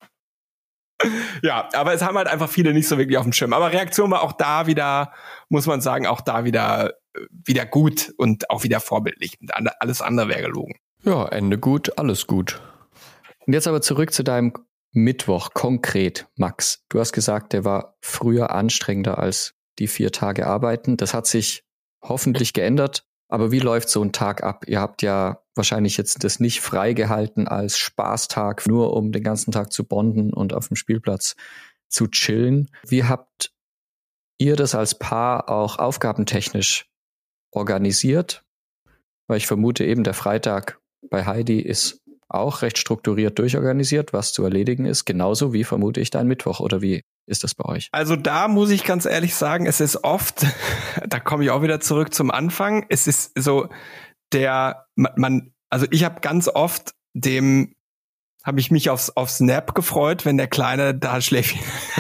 Ja, aber es haben halt einfach viele nicht so wirklich auf dem Schirm. Aber Reaktion war auch da wieder, muss man sagen, auch da wieder wieder gut und auch wieder vorbildlich. Alles andere wäre gelogen. Ja, Ende gut, alles gut. Und jetzt aber zurück zu deinem Mittwoch konkret, Max. Du hast gesagt, der war früher anstrengender als die vier Tage arbeiten. Das hat sich hoffentlich geändert. Aber wie läuft so ein Tag ab? Ihr habt ja wahrscheinlich jetzt das nicht freigehalten als Spaßtag, nur um den ganzen Tag zu bonden und auf dem Spielplatz zu chillen. Wie habt ihr das als Paar auch aufgabentechnisch organisiert? Weil ich vermute eben, der Freitag bei Heidi ist auch recht strukturiert durchorganisiert, was zu erledigen ist. Genauso wie vermute ich dein Mittwoch. Oder wie ist das bei euch? Also da muss ich ganz ehrlich sagen, es ist oft, da komme ich auch wieder zurück zum Anfang, es ist so der, man, also ich habe ganz oft dem, habe ich mich aufs, aufs Nap gefreut, wenn der Kleine da Schläfchen,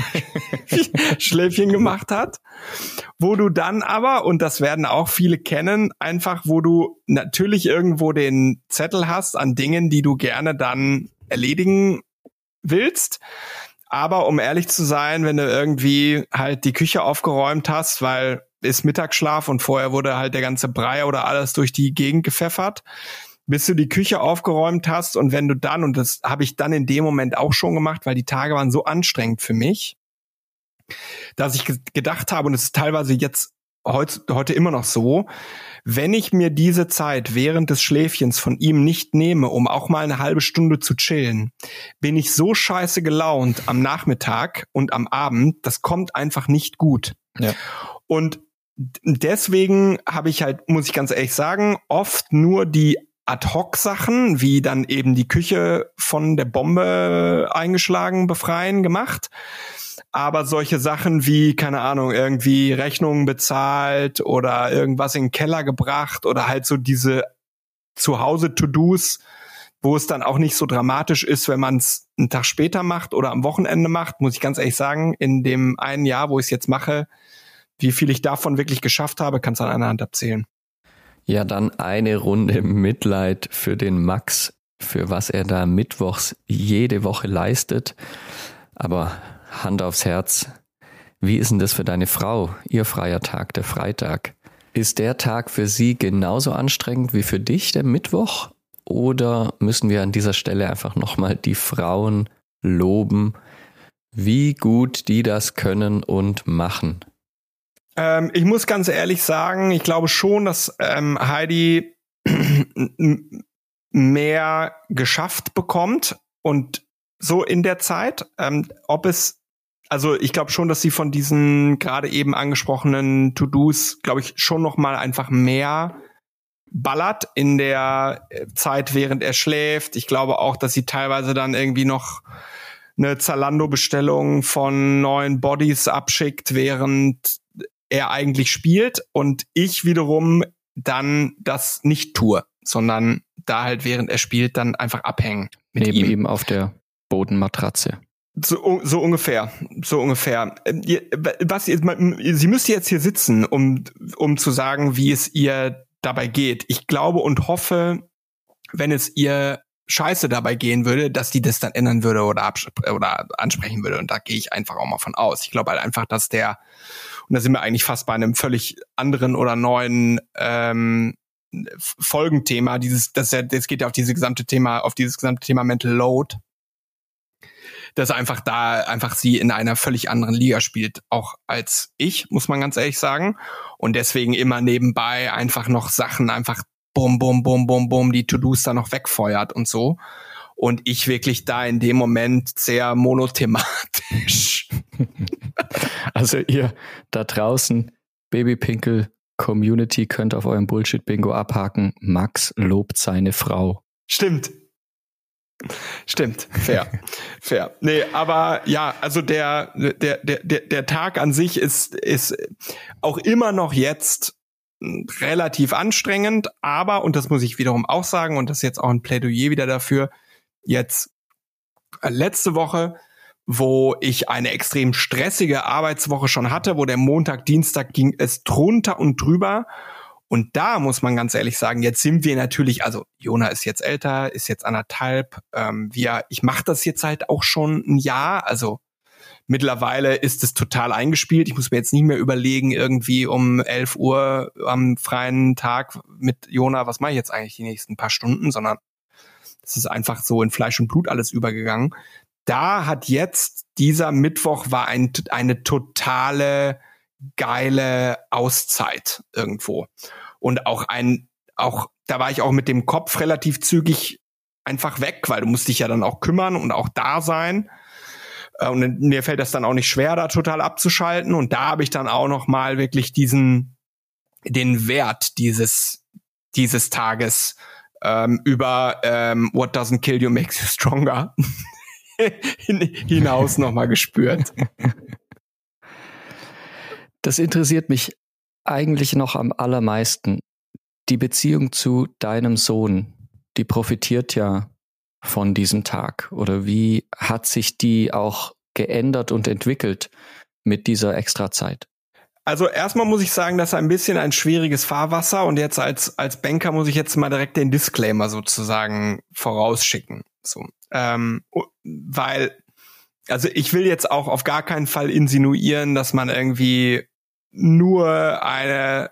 Schläfchen gemacht hat. Wo du dann aber, und das werden auch viele kennen, einfach wo du natürlich irgendwo den Zettel hast an Dingen, die du gerne dann erledigen willst. Aber um ehrlich zu sein, wenn du irgendwie halt die Küche aufgeräumt hast, weil ist Mittagsschlaf und vorher wurde halt der ganze Brei oder alles durch die Gegend gepfeffert, bis du die Küche aufgeräumt hast und wenn du dann, und das habe ich dann in dem Moment auch schon gemacht, weil die Tage waren so anstrengend für mich, dass ich gedacht habe, und es ist teilweise jetzt heute, heute immer noch so, wenn ich mir diese Zeit während des Schläfchens von ihm nicht nehme, um auch mal eine halbe Stunde zu chillen, bin ich so scheiße gelaunt am Nachmittag und am Abend, das kommt einfach nicht gut. Ja. Und deswegen habe ich halt, muss ich ganz ehrlich sagen, oft nur die Ad-Hoc-Sachen, wie dann eben die Küche von der Bombe eingeschlagen befreien gemacht. Aber solche Sachen wie, keine Ahnung, irgendwie Rechnungen bezahlt oder irgendwas in den Keller gebracht oder halt so diese Zuhause-To-Dos, wo es dann auch nicht so dramatisch ist, wenn man es einen Tag später macht oder am Wochenende macht, muss ich ganz ehrlich sagen, in dem einen Jahr, wo ich es jetzt mache, wie viel ich davon wirklich geschafft habe, kannst du an einer Hand abzählen. Ja, dann eine Runde Mitleid für den Max, für was er da mittwochs jede Woche leistet. Aber Hand aufs Herz, wie ist denn das für deine Frau, ihr freier Tag, der Freitag? Ist der Tag für sie genauso anstrengend wie für dich, der Mittwoch? Oder müssen wir an dieser Stelle einfach nochmal die Frauen loben, wie gut die das können und machen? Ähm, ich muss ganz ehrlich sagen, ich glaube schon, dass ähm, Heidi mehr geschafft bekommt und so in der Zeit. Ähm, ob es, also ich glaube schon, dass sie von diesen gerade eben angesprochenen To-Dos, glaube ich, schon noch mal einfach mehr ballert in der Zeit, während er schläft. Ich glaube auch, dass sie teilweise dann irgendwie noch eine Zalando-Bestellung von neuen Bodies abschickt, während er eigentlich spielt und ich wiederum dann das nicht tue, sondern da halt während er spielt dann einfach abhängen mit Neben ihm. ihm auf der Bodenmatratze. So, so ungefähr, so ungefähr. Was, sie müsste jetzt hier sitzen, um, um zu sagen, wie es ihr dabei geht. Ich glaube und hoffe, wenn es ihr scheiße dabei gehen würde, dass die das dann ändern würde oder, abs- oder ansprechen würde. Und da gehe ich einfach auch mal von aus. Ich glaube halt einfach, dass der, und da sind wir eigentlich fast bei einem völlig anderen oder neuen ähm, Folgenthema, dieses, das, das geht ja auf dieses gesamte Thema, auf dieses gesamte Thema Mental Load, dass einfach da einfach sie in einer völlig anderen Liga spielt, auch als ich, muss man ganz ehrlich sagen. Und deswegen immer nebenbei einfach noch Sachen einfach bum, bum, bum, bum, bum, die To-Dos da noch wegfeuert und so. Und ich wirklich da in dem Moment sehr monothematisch. Also ihr da draußen, Babypinkel Community, könnt auf eurem Bullshit-Bingo abhaken. Max lobt seine Frau. Stimmt. Stimmt, fair, fair. Nee, aber ja, also der, der, der, der Tag an sich ist, ist auch immer noch jetzt relativ anstrengend, aber, und das muss ich wiederum auch sagen, und das ist jetzt auch ein Plädoyer wieder dafür, jetzt letzte Woche, wo ich eine extrem stressige Arbeitswoche schon hatte, wo der Montag, Dienstag ging es drunter und drüber. Und da muss man ganz ehrlich sagen, jetzt sind wir natürlich, also Jona ist jetzt älter, ist jetzt anderthalb. Ähm, wir, ich mache das jetzt halt auch schon ein Jahr. Also mittlerweile ist es total eingespielt. Ich muss mir jetzt nicht mehr überlegen, irgendwie um elf Uhr am freien Tag mit Jona, was mache ich jetzt eigentlich die nächsten paar Stunden, sondern es ist einfach so in Fleisch und Blut alles übergegangen. Da hat jetzt dieser Mittwoch war ein, eine totale geile Auszeit irgendwo. Und auch ein, auch, da war ich auch mit dem Kopf relativ zügig einfach weg, weil du musst dich ja dann auch kümmern und auch da sein. Und mir fällt das dann auch nicht schwer, da total abzuschalten. Und da habe ich dann auch noch mal wirklich diesen, den Wert dieses, dieses Tages ähm, über ähm, What doesn't kill you makes you stronger hinaus noch mal gespürt. Das interessiert mich eigentlich noch am allermeisten. Die Beziehung zu deinem Sohn, die profitiert ja von diesem Tag. Oder wie hat sich die auch geändert und entwickelt mit dieser Extrazeit? Also erstmal muss ich sagen, das ist ein bisschen ein schwieriges Fahrwasser. Und jetzt als als Banker muss ich jetzt mal direkt den Disclaimer sozusagen vorausschicken. So, ähm, weil, also ich will jetzt auch auf gar keinen Fall insinuieren, dass man irgendwie nur eine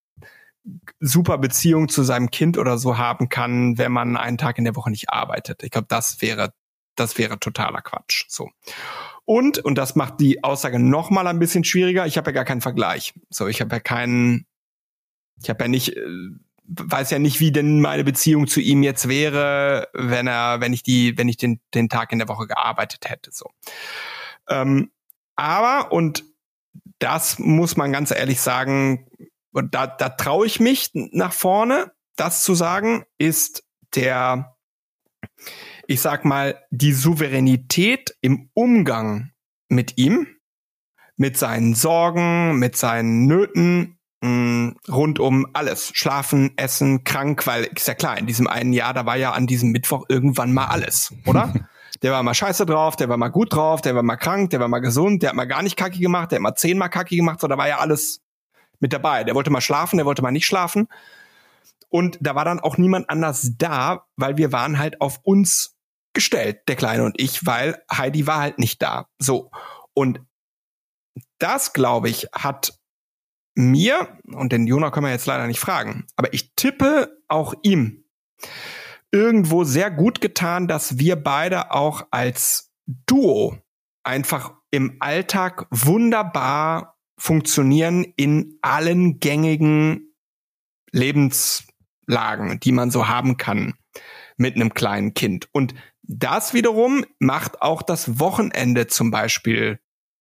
super Beziehung zu seinem Kind oder so haben kann, wenn man einen Tag in der Woche nicht arbeitet. Ich glaube, das wäre, das wäre totaler Quatsch. So. Und, und das macht die Aussage noch mal ein bisschen schwieriger, ich habe ja gar keinen Vergleich. So, ich habe ja keinen, ich habe ja nicht, weiß ja nicht, wie denn meine Beziehung zu ihm jetzt wäre, wenn er, wenn ich die, wenn ich den, den Tag in der Woche gearbeitet hätte. So. Ähm, aber, und das muss man ganz ehrlich sagen, und da, da traue ich mich nach vorne, das zu sagen, ist der, ich sag mal, die Souveränität im Umgang mit ihm, mit seinen Sorgen, mit seinen Nöten, mh, rund um alles. Schlafen, essen, krank, weil, ist ja klar, in diesem einen Jahr, da war ja an diesem Mittwoch irgendwann mal alles, oder? Der war mal scheiße drauf, der war mal gut drauf, der war mal krank, der war mal gesund, der hat mal gar nicht Kacki gemacht, der hat mal zehnmal Kacki gemacht, so, da war ja alles mit dabei. Der wollte mal schlafen, der wollte mal nicht schlafen. Und da war dann auch niemand anders da, weil wir waren halt auf uns gestellt, der Kleine und ich, weil Heidi war halt nicht da. So. Und das, glaube ich, hat mir, und den Jona können wir jetzt leider nicht fragen, aber ich tippe auch ihm irgendwo sehr gut getan, dass wir beide auch als Duo einfach im Alltag wunderbar funktionieren in allen gängigen Lebenslagen, die man so haben kann mit einem kleinen Kind. Und das wiederum macht auch das Wochenende zum Beispiel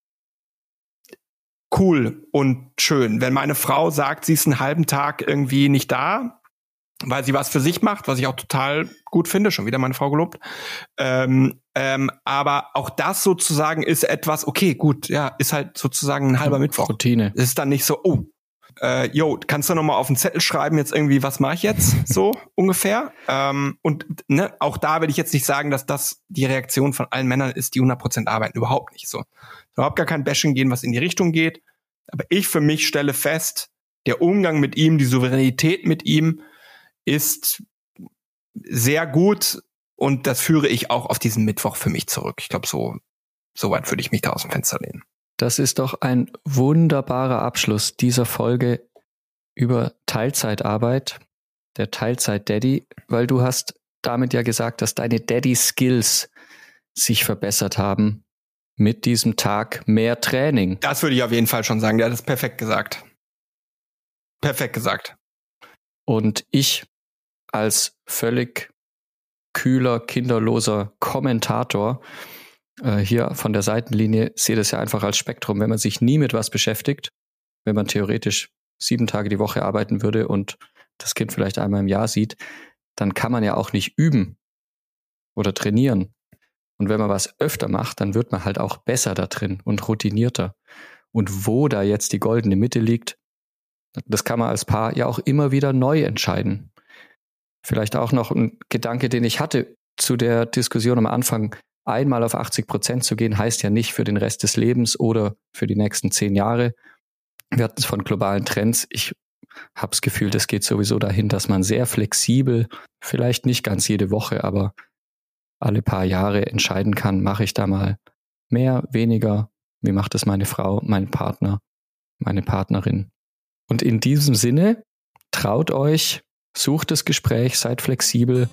cool und schön. Wenn meine Frau sagt, sie ist einen halben Tag irgendwie nicht da, weil sie was für sich macht, was ich auch total gut finde, schon wieder meine Frau gelobt. Ähm, ähm, aber auch das sozusagen ist etwas, okay, gut, ja, ist halt sozusagen ein halber Mittwoch. Routine. Es ist dann nicht so, oh, äh, yo, kannst du noch mal auf den Zettel schreiben, jetzt irgendwie, was mache ich jetzt, so ungefähr. Ähm, und ne, auch da will ich jetzt nicht sagen, dass das die Reaktion von allen Männern ist, die hundert Prozent arbeiten, überhaupt nicht so. Überhaupt gar kein Bashing gehen, was in die Richtung geht. Aber ich für mich stelle fest, der Umgang mit ihm, die Souveränität mit ihm ist sehr gut und das führe ich auch auf diesen Mittwoch für mich zurück. Ich glaube, so, so weit würde ich mich da aus dem Fenster lehnen. Das ist doch ein wunderbarer Abschluss dieser Folge über Teilzeitarbeit, der Teilzeit-Daddy, weil du hast damit ja gesagt, dass deine Daddy-Skills sich verbessert haben mit diesem Tag mehr Training. Das würde ich auf jeden Fall schon sagen. Der hat das perfekt gesagt. Perfekt gesagt. Und ich als völlig kühler, kinderloser Kommentator äh, hier von der Seitenlinie sehe das ja einfach als Spektrum. Wenn man sich nie mit was beschäftigt, wenn man theoretisch sieben Tage die Woche arbeiten würde und das Kind vielleicht einmal im Jahr sieht, dann kann man ja auch nicht üben oder trainieren. Und wenn man was öfter macht, dann wird man halt auch besser da drin und routinierter. Und wo da jetzt die goldene Mitte liegt, das kann man als Paar ja auch immer wieder neu entscheiden. Vielleicht auch noch ein Gedanke, den ich hatte zu der Diskussion am Anfang. Einmal auf achtzig Prozent zu gehen, heißt ja nicht für den Rest des Lebens oder für die nächsten zehn Jahre. Wir hatten es von globalen Trends. Ich habe das Gefühl, das geht sowieso dahin, dass man sehr flexibel, vielleicht nicht ganz jede Woche, aber alle paar Jahre entscheiden kann, mache ich da mal mehr, weniger, wie macht es meine Frau, mein Partner, meine Partnerin. Und in diesem Sinne, traut euch, sucht das Gespräch, seid flexibel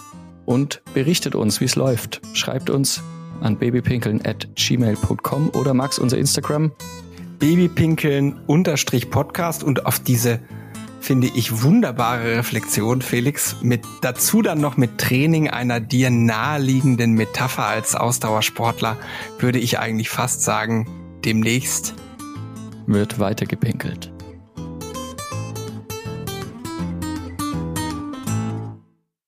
und berichtet uns, wie es läuft. Schreibt uns an babypinkeln at gmail punkt com oder Max, unser Instagram. Babypinkeln unterstrich Podcast und auf diese, finde ich, wunderbare Reflexion, Felix, mit dazu dann noch mit Training einer dir naheliegenden Metapher als Ausdauersportler, würde ich eigentlich fast sagen, demnächst wird weitergepinkelt.